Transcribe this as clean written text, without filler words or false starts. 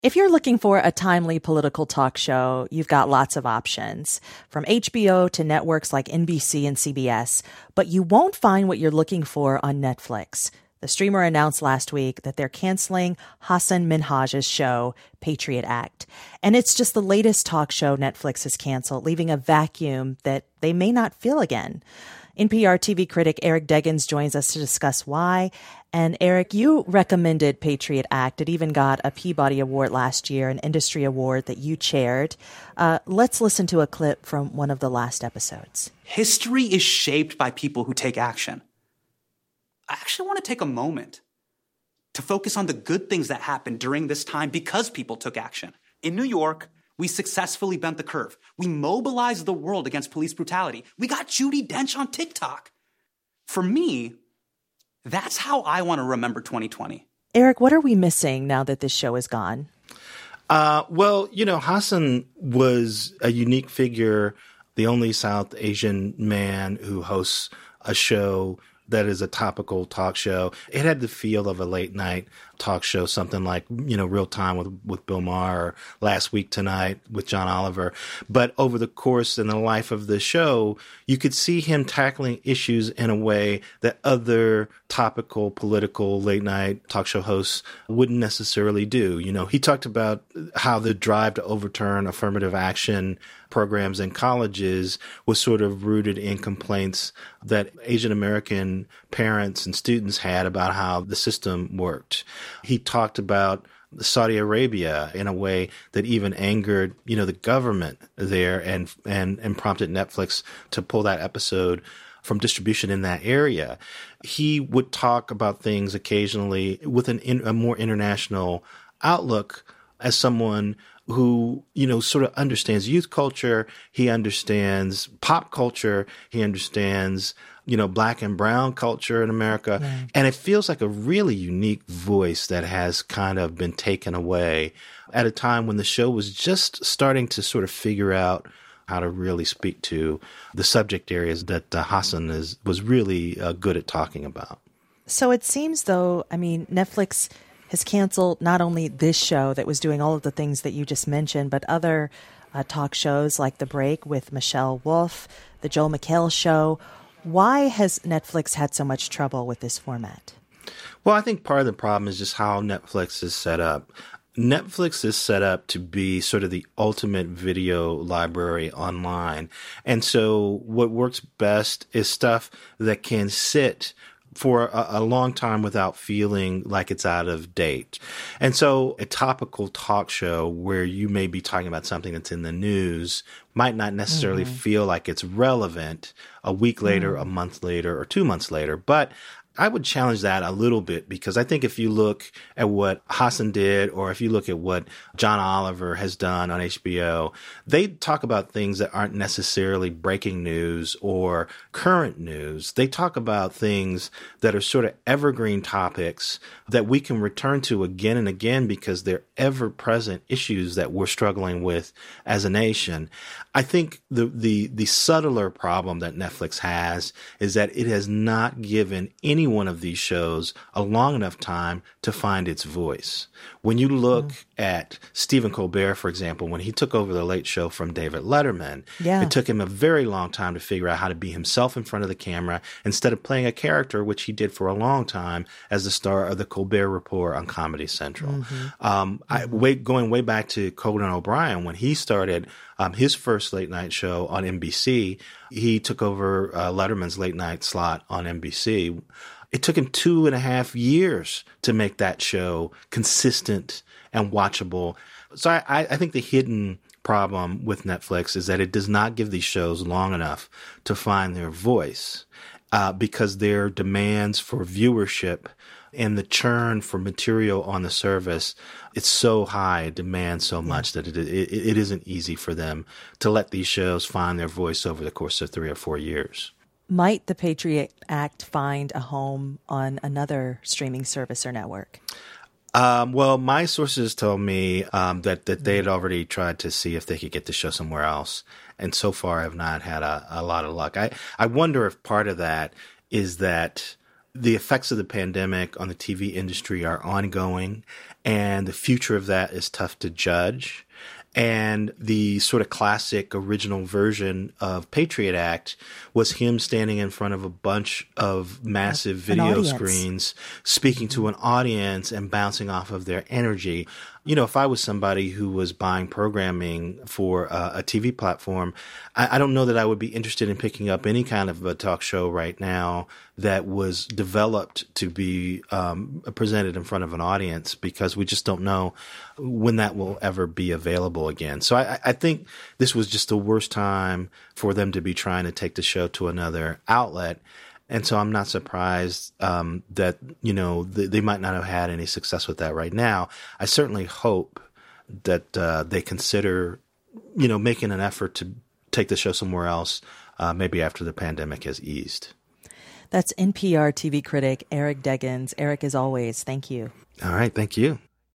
If you're looking for a timely political talk show, you've got lots of options, from HBO to networks like NBC and CBS, but you won't find what you're looking for on Netflix. The streamer announced last week that they're canceling Hassan Minhaj's show, Patriot Act. And it's just the latest talk show Netflix has canceled, leaving a vacuum that they may not fill again. NPR TV critic Eric Deggans joins us to discuss why. And Eric, you recommended Patriot Act. It even got a Peabody Award last year, an industry award that you chaired. Let's listen to a clip from one of the last episodes. History is shaped by people who take action. I actually want to take a moment to focus on the good things that happened during this time because people took action. In New York, we successfully bent the curve. We mobilized the world against police brutality. We got Judi Dench on TikTok. For me, that's how I want to remember 2020. Eric, what are we missing now that this show is gone? Hassan was a unique figure, the only South Asian man who hosts a show that is a topical talk show. It had the feel of a late night talk show, something like, Real Time with Bill Maher, or Last Week Tonight with John Oliver. But over the course and the life of the show, you could see him tackling issues in a way that other topical, political, late night talk show hosts wouldn't necessarily do. He talked about how the drive to overturn affirmative action programs in colleges was sort of rooted in complaints that Asian American parents and students had about how the system worked. He talked about Saudi Arabia in a way that even angered, the government there and prompted Netflix to pull that episode from distribution in that area. He would talk about things occasionally with a more international outlook as someone who, sort of understands youth culture. He understands pop culture. He understands, Black and brown culture in America. Right. And it feels like a really unique voice that has kind of been taken away at a time when the show was just starting to sort of figure out how to really speak to the subject areas that Hassan was really good at talking about. So it seems, though, Netflix has canceled not only this show that was doing all of the things that you just mentioned, but other talk shows like The Break with Michelle Wolf, The Joel McHale Show. Why has Netflix had so much trouble with this format? Well, I think part of the problem is just how Netflix is set up. Netflix is set up to be sort of the ultimate video library online. And so what works best is stuff that can sit for a long time without feeling like it's out of date. And so a topical talk show where you may be talking about something that's in the news might not necessarily feel like it's relevant a week later, a month later, or 2 months later. But I would challenge that a little bit, because I think if you look at what Hassan did, or if you look at what John Oliver has done on HBO, they talk about things that aren't necessarily breaking news or current news. They talk about things that are sort of evergreen topics that we can return to again and again because they're ever-present issues that we're struggling with as a nation. I think the subtler problem that Netflix has is that it has not given any one of these shows a long enough time to find its voice. When you look at Stephen Colbert, for example, when he took over The Late Show from David Letterman, it took him a very long time to figure out how to be himself in front of the camera instead of playing a character, which he did for a long time as the star of the Colbert Report on Comedy Central. Going way back to Conan O'Brien, when he started his first late night show on NBC, he took over Letterman's late night slot on NBC. It took him 2.5 years to make that show consistent and watchable. So I think the hidden problem with Netflix is that it does not give these shows long enough to find their voice because their demands for viewership and the churn for material on the service, it's so high, it demands so much that it isn't easy for them to let these shows find their voice over the course of 3 or 4 years. Might the Patriot Act find a home on another streaming service or network? Well, my sources told me that they had already tried to see if they could get the show somewhere else. And so far, I've not had a lot of luck. I wonder if part of that is that the effects of the pandemic on the TV industry are ongoing, and the future of that is tough to judge. And the sort of classic original version of Patriot Act was him standing in front of a bunch of massive video screens, speaking to an audience and bouncing off of their energy. You know, if I was somebody who was buying programming for a TV platform, I don't know that I would be interested in picking up any kind of a talk show right now that was developed to be presented in front of an audience, because we just don't know when that will ever be available again. So I think this was just the worst time for them to be trying to take the show to another outlet. And so I'm not surprised that, you know, they might not have had any success with that right now. I certainly hope that they consider, you know, making an effort to take the show somewhere else, maybe after the pandemic has eased. That's NPR TV critic Eric Deggans. Eric, as always, thank you. All right. Thank you.